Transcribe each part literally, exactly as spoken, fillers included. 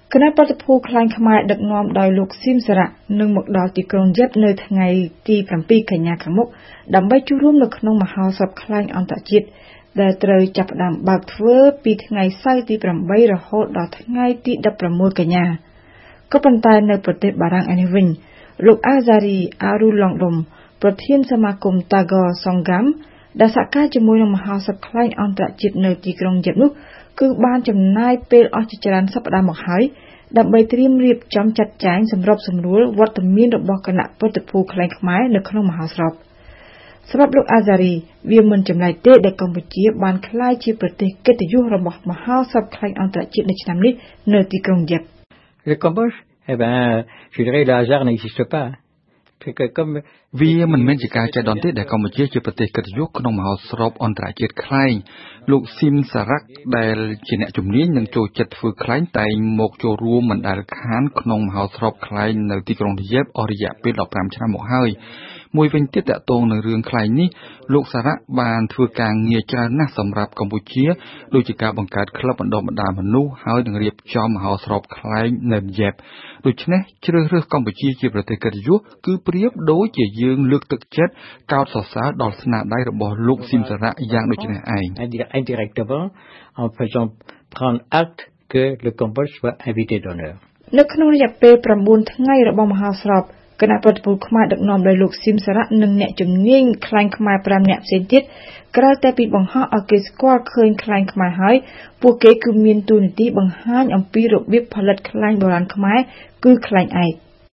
គណៈប្រតិភូខ្លាញ់ខ្មែរដឹកនាំដោយលោកស៊ីមសារៈនឹងមកដល់ទីក្រុងយេបនៅថ្ងៃទី7កញ្ញាខាងមុខដើម្បីចូលរួមនៅក្នុងមហោស្រពខ្លាញ់អន្តរជាតិដែលត្រូវចាប់ផ្ដើមបើកធ្វើពីថ្ងៃសៅរ៍ទី8រហូតដល់ថ្ងៃទី16កញ្ញាក៏ប៉ុន្តែនៅប្រទេសបារាំងឯនេះវិញលោកអាហ្សារីអារូឡុងដុំប្រធានសមាគមតាហ្គរសង្កាំដែលសហការជាមួយនឹងមហោស្រពខ្លាញ់អន្តរជាតិនៅទីក្រុងយេបនោះគឺបានចំណាយពេលអស់ជាច្រើនសប្តាហ៍មកហើយដើម្បីត្រៀមរៀបចំចាត់ចែងសម្របសម្រួលវត្តមានរបស់គណៈប្រតិភូខ្លាញ់ខ្មែរនៅក្នុងមហោស្រពសម្រាប់លោកអាហ្សារីវាមិនចម្លែកទេដែលកម្ពុជាបានក្លាយជាប្រទេសកិត្តិយសរបស់មហោស្រពខ្លាញ់អន្តរជាតិនៅឆ្នាំនេះនៅទីក្រុងយេប Le Cambodge, eh ben, je dirais le hasard n'existe pas. វាមិនមែនជាការចែកដន្ទេដែលកម្ពុជាជាប្រទេសកិត្តិយសក្នុងមហោស្រពអន្តរជាតិខ្លែងលោកស៊ីមសារ៉ាក់ដែលជាអ្នកជំនាញនឹងចូលចិត្តធ្វើខ្លែងតែងមកចូលរួមមិនដែលខានក្នុងមហោស្រពខ្លែងនៅទីក្រុងយេបអស់រយៈពេល15ឆ្នាំមកហើយមួយវិញទៀតតកតងនឹងរឿងខ្លែងនេះលោកសារ៉ាក់បានធ្វើការងារច្រើនណាស់សម្រាប់កម្ពុជាដូចជាការបង្កើតក្លឹបបណ្ដុះបណ្ដាលមនុស្សហើយនឹងរៀបចំមហោស្រពខ្លែងនៅយេបដូច្នេះជ្រើសរើសកម្ពុជាជាប្រទេសកិត្តិយសគឺប្រៀបដូចជាយើងលើកទឹកចិត្តកោតសរសើរដល់ស្នាដៃរបស់លោកស៊ីមសារ៉ាក់យ៉ាងដូចនេះឯង Indirectement en faisant prendre acte que le Cambodge soit invité d'honneur នៅក្នុងរយៈពេល9ថ្ងៃរបស់មហោស្រពគណៈប្រតិភូខ្មែរដឹកនាំដោយលោកស៊ីមសារ៉ាក់និងអ្នកជំនាញខ្លែងខ្មែរ5នាក់ផ្សេងទៀតក្រៅតែពីបង្ហោះឲ្យគេស្គាល់ឃើញខ្លែងខ្មែរហើយពួកគេគឺមានតួនាទីបង្ហាញអំពីរបៀបផលិតខ្លែងបុរាណខ្មែរគឺខ្លែងឯក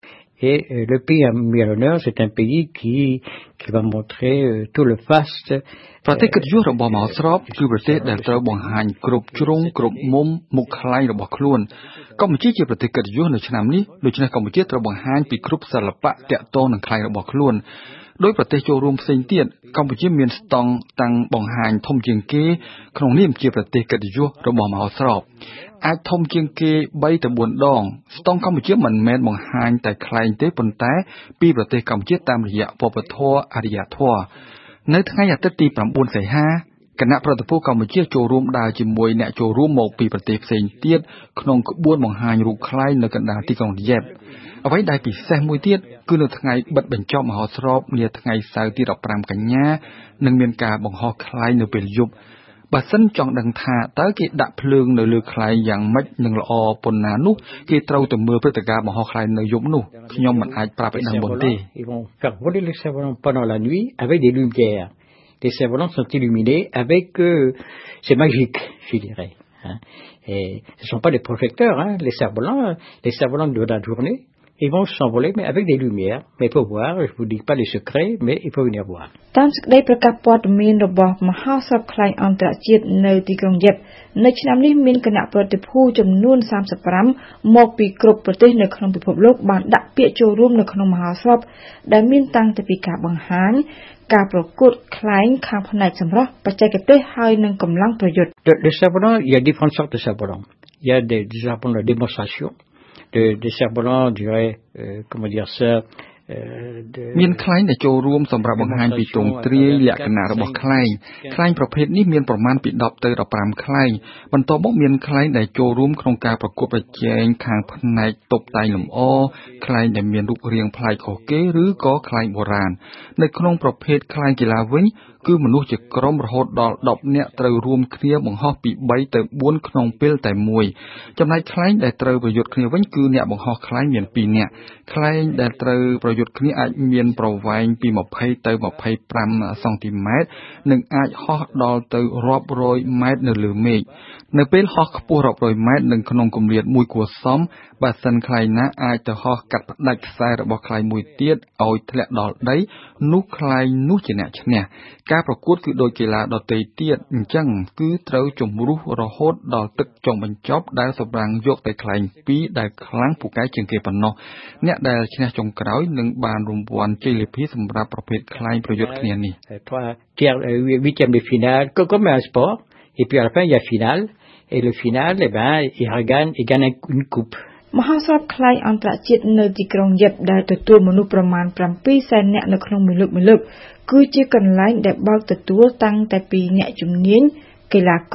Et euh, le pays à mis à l'honneur, c'est un pays qui, qui va montrer euh, tout le faste. ប្រទេសកិត្តិយសរបស់មហោស្រពគឺប្រទេសដែលត្រូវបង្ហាញគ្រប់ជ្រុងគ្រប់មុំមុខខ្លែងរបស់ខ្លួនកម្ពុជាជាប្រទេសកិត្តិយសនៅឆ្នាំនេះដូច្នេះកម្ពុជាត្រូវបង្ហាញពីគ្រប់សិល្បៈទាក់ទងនឹងខ្លែងរបស់ខ្លួនដោយប្រទេសចូលរួមផ្សេងទៀតកម្ពុជាមានស្តង់តាំងបង្ហាញធំជាងគេក្នុងនាមជាប្រទេសកិត្តិយសរបស់មហោស្រពអាចធំជាងគេ3ទៅ4ដងស្តង់កម្ពុជាមិនមែនបង្ហាញតែខ្លែងទេប៉ុន្តែពីប្រទេសកម្ពុជាតាមរយៈវប្បធម៌អរិយធម៌នៅថ្ងៃអាទិត្យទី9សីហាគណៈប្រតិភូកម្ពុជាចូលរួមដើរជាមួយអ្នកចូលរួមមកពីប្រទេសផ្សេងទៀតក្នុងក្បួនបង្ហាញរូបខ្លែងនៅកណ្ដាលទីក្រុងយេបអ្វីដែលពិសេសមួយទៀតគឺនៅថ្ងៃបិទបញ្ចប់មហោស្រពនាថ្ងៃសៅរ៍ទី15កញ្ញានឹងមានការបង្ហោះខ្លែងនៅពេលយប់បើសិនចង់ដឹងថាតើគេដាក់ភ្លើងនៅលើខ្លែងយ៉ាងម៉េចនឹងល្អប៉ុណ្ណានោះគេត្រូវទៅមើលព្រឹត្តិការណ៍បង្ហោះខ្លែងនៅយប់នោះខ្ញុំមិនអាចប្រាប់ឲ្យដឹងមុនទេ Ils vont faire voler les cerfs-volants pendant la nuit avec des lumières. Les cerfs-volants sont illuminés avec euh, c'est magique, je dirais. Hein. Et ce ne sont pas des projecteurs, hein, les cerfs-volants, les cerfs-volants de la journée. Ils vont s'envoler, mais avec des lumières. Mais il faut voir, je ne vous dis pas les secrets, mais il faut venir voir. តាមសេចក្តីប្រកាសព័ត៌មានរបស់មហោស្រពខ្លែងអន្តរជាតិនៅទីក្រុងយេបនៅឆ្នាំនេះមានគណៈប្រតិភូចំនួន35មកពីគ្រប់ប្រទេសនៅក្នុងពិភពលោកបានដាក់ពាក្យចូលរួមនៅក្នុងមហោស្រពដែលមានតាំងពីការបង្ហាញការប្រកួតខ្លែងខាងផ្នែកសម្រស់បច្ចេកទេសហើយនិងកម្លាំងប្រយុទ្ធ Les cerfs-volants, il y a différentes sortes de cerfs-volants. Il y a des, des cerfs-volants de démonstration. Des, des cerfs-volants, je dirais, euh, comment dire ça, មានខ្លែងដែលចូលរួមសម្រាប់បង្ហាញពីទងទ្រាយលក្ខណៈរបស់ខ្លែងខ្លែងប្រភេទនេះមានប្រមាណពី10ទៅ15ខ្លែងបន្ទាប់មកមានខ្លែងដែលចូលរួមក្នុងការប្រកួតប្រជែងខាងផ្នែកតុបតែងលម្អខ្លែងដែលមានរូបរាងប្លែកខុសគេឬក៏ខ្លែងបុរាណនៅក្នុងប្រភេទខ្លែងកីឡាវិញគឺមនុស្សជាក្រុមរហូតដល់10នាក់ត្រូវរួមគ្នាបង្ហោះពី3ទៅ4ក្នុងពេលតែមួយចំណែកខ្លែងដែលត្រូវប្រយុទ្ធគ្នាវិញគឺអ្នកបង្ហោះខ្លែងមាន2នាក់ខ្លែងដែលត្រូវប្រយុទ្ធគ្នាអាចមានប្រវែងពី20ទៅ25សង់ទីម៉ែត្រនិងអាចហោះដល់ទៅរាប់រយម៉ែត្រនៅលើមេឃនៅពេលហោះខ្ពស់រាប់រយម៉ែត្រនិងក្នុងគម្លាតមួយគួរសមបើសិនខ្លែងណាអាចទៅហោះកាត់ផ្ដាច់ខ្សែរបស់ខ្លែងមួយទៀតឲ្យធ្លាក់ដល់ដីនោះខ្លែងនោះជាអ្នកឈ្នះការប្រកួតគឺដូចកីឡាដទៃទៀតអញ្ចឹងគឺត្រូវជំរុះរហូតដល់ទឹកចុងបញ្ចប់ដែលសម្រាប់យកតែខ្លែងពីរដែលខ្លាំងពូកែជាងគេប៉ុណ្ណោះអ្នកដែលឈ្នះចុងក្រោយនឹងបានរង្វាន់ជ័យលាភីសម្រាប់ប្រភេទខ្លែងប្រយុទ្ធគ្នានេះ trois tiers huitième de finale comme un sport et puis à la fin il y a finale et le final eh ben il regagne il gagne une coupe មហោស្រពខ្លែងអន្តរជាតិនៅទីក្រុងយេបដែលទទួលមនុស្សប្រមាណ7សែននាក់នៅក្នុងមួយលើកមួយលើកគឺជាកន្លែងដែលបើកទទួលតាំងតែពីអ្នកជំនាញកីឡាករ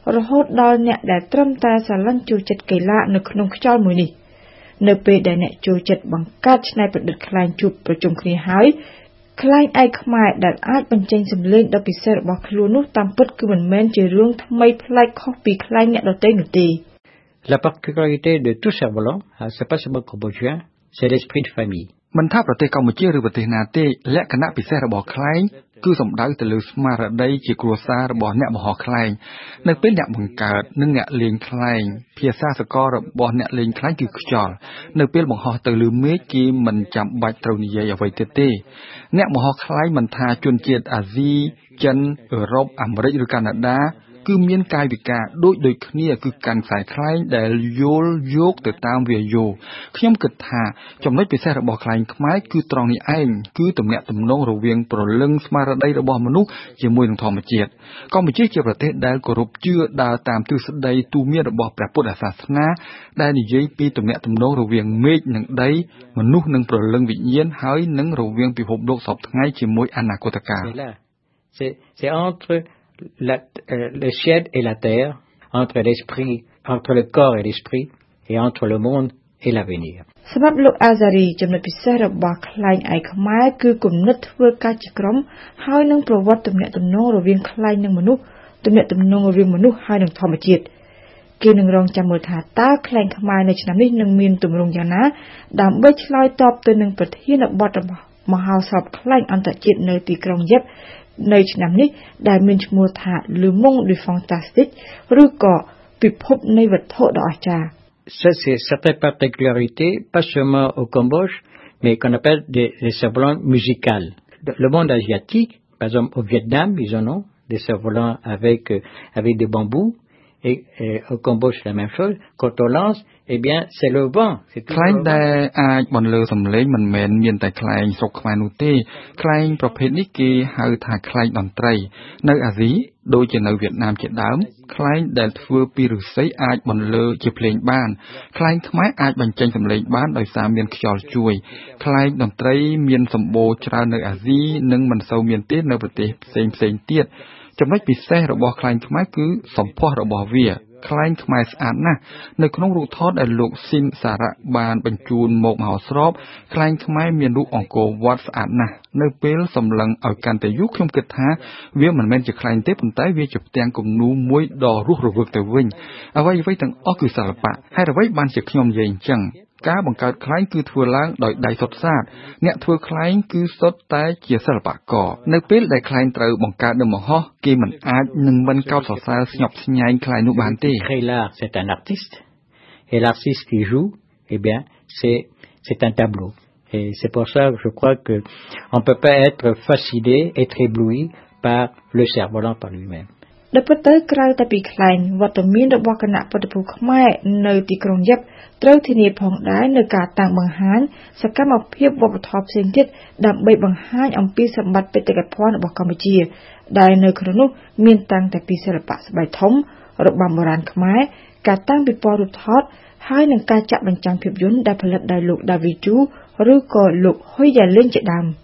រហូតដល់អ្នកដែលត្រឹមតែស្រឡាញ់ចូលចិត្តកីឡានៅក្នុងខ្យល់មួយនេះនៅពេលដែលអ្នកចូលចិត្តបង្កើតច្នៃប្រឌិតខ្លែងជួបប្រជុំគ្នាហើយខ្លែងឯកខ្មែរដែលអាចបញ្ចេញសំឡេងដ៏ពិសេសរបស់ខ្លួននោះតាមពិតគឺមិនមែនជារឿងថ្មីប្លែកខុសពីខ្លែងអ្នកដទៃនោះទេ La particularité de tout cerf-volant, c'est pas seulement cambodgien, c'est l'esprit de famille. មិនថាប្រទេសកម្ពុជាឬប្រទេសណាទេលក្ខណៈពិសេសរបស់ខ្លែងគឺសំដៅទៅលើស្មារតីជាគ្រួសាររបស់អ្នកមហោខ្លែងនៅពេលអ្នកបង្កើតនិងអ្នកលេងខ្លែងភាសាសកលរបស់អ្នកលេងខ្លែងគឺខ្យល់នៅពេលបង្ហោះទៅលើមេឃគេមិនចាំបាច់ត្រូវនិយាយអ្វីទៀតទេអ្នកមហោខ្លែងមិនថាជនជាតិអាស៊ីចិនអឺរ៉ុបអាមេរិកឬកាណាដាគឺមានកាយវិការដូចដូចគ្នាគឺកាន់ខ្សែខ្លែងដែលយល់យកទៅតាមវាយោខ្ញុំគិតថាចំណុចពិសេសរបស់ខ្លែងខ្មែរគឺត្រង់នេះឯងគឺទំនាក់ទំនងរវាងព្រលឹងស្មារតីរបស់មនុស្សជាមួយនឹងធម្មជាតិកម្ពុជាជាប្រទេសដែលគោរពជឿដើរតាមទ្រឹស្ដីទូមានរបស់ព្រះពុទ្ធសាសនាដែលនិយាយពីទំនាក់ទំនងរវាងមេឃនិងដីមនុស្សនិងព្រលឹងវិញ្ញាណហើយនឹងរវាងពិភពលោកសពថ្ងៃជាមួយអនាគតកាល C'est c'est entre La, euh, le ciel et la terre, entre l'esprit, entre le corps et l'esprit, et entre le monde et l'avenir. សម្រាប់លោកអាហ្សារីចំណុចពិសេសរបស់ខ្លែងឯកខ្មែរគឺគំនិតធ្វើការជាក្រុមហើយនឹងប្រវត្តិទំនាក់ទំនងរវាងខ្លែងនិងមនុស្សទំនាក់ទំនងរវាងមនុស្សហើយនិងធម្មជាតិគេនឹងរងចាំមើលថាតើខ្លែងខ្មែរនៅឆ្នាំនេះនឹងមានទម្រង់យ៉ាងណាដើម្បីឆ្លើយតបទៅនឹងប្រធានបទរបស់មហោស្រពខ្លែងអន្តរជាតិនៅទីក្រុងយេបនៅឆ្នាំនេះដែលមានឈ្មោះថា Le Monde du Fantastique ឬក៏ពិភពនៃវត្ថុដ៏អស្ចារ្យ Ça c'est certaines particularités pas seulement au Cambodge mais qu'on appelle des, des cerfs-volants musicales. Le monde asiatique, par exemple au Vietnam, ils en ont des cerfs-volants avec avec des bambous et, et au Cambodge c'est la même chose. Quand on lance, eh bien c'est le vent. C'est tout. ខ្លែងដែលអាចបន្លឺសំឡេងមិនមែនមានតែខ្លែងស្រុកខ្មែរនោះទេខ្លែងប្រភេទនេះគេហៅថាខ្លែងតន្ត្រីនៅអាស៊ីដូចជានៅវៀតណាមជាដើមខ្លែងដែលធ្វើពីឫស្សីអាចបន្លឺជាភ្លេងបានខ្លែងខ្មែរអាចបញ្ចេញសំឡេងបានដោយសារមានខ្យល់ជួយខ្លែងតន្ត្រីមានសម្បូរច្រើននៅអាស៊ីនិងមិនសូវមានទេនៅប្រទេសផ្សេងផ្សេងទៀតចំណុចពិសេសរបស់ខ្លែងខ្មែរគឺសម្ផស្សរបស់វាខ្លែងខ្មែរស្អាតណាស់នៅក្នុងរូបថតដែលលោកស៊ីនសារៈបានបញ្ជូនមកមហោស្រពខ្លែងខ្មែរមានរូបអង្គរវត្តស្អាតណាស់នៅពេលសម្លឹងឲ្យកាន់តែយូរខ្ញុំគិតថាវាមិនមែនជាខ្លែងទេប៉ុន្តែវាជាផ្ទាំងគំនូរមួយដ៏រស់រវើកទៅវិញអ្វីៗទាំងអស់គឺសិល្បៈហើយអ្វីបានជាខ្ញុំនិយាយអញ្ចឹងការបង្កើតខ្លែងគឺធ្វើឡើងដោយដៃសុទ្ធសាធអ្នកធ្វើខ្លែងគឺសុទ្ធតែជាសិល្បករនៅពេលដែលខ្លែងត្រូវបង្កើតនៅមហោះគេមិនអាចនឹងមិនកោតសរសើរស្ញប់ស្ញែងខ្លែងនោះបានទេ L'art c'est un artiste et l'artiste qui joue eh bien c'est c'est un tableau et c'est pour ça que je crois que on peut pas être fasciné être ébloui par le cerf-volant par lui-même ដែលពិតទៅក្រៅតែពីខ្លែងវត្តមានរបស់គណៈពុទ្ធពូខ្មែរនៅទីក្រុងយេបត្រូវធានាផងដែរនៅការតាំងបង្ហាញសកម្មភាពវប្បធម៌ផ្សេងទៀតដើម្បីបង្ហាញអំពីសម្បត្តិបេតិកភណ្ឌរបស់កម្ពុជាដែលនៅក្នុងនោះមានតាំងតែពីសិល្បៈស្បែកធំរបាំបុរាណខ្មែរការតាំងពិព័រណ៍រូបថតហើយនឹងការចាក់បញ្ចាំងភាពយន្តដែលផលិតដោយលោក David Chu ឬក៏លោក Huy Yalin ជាដើម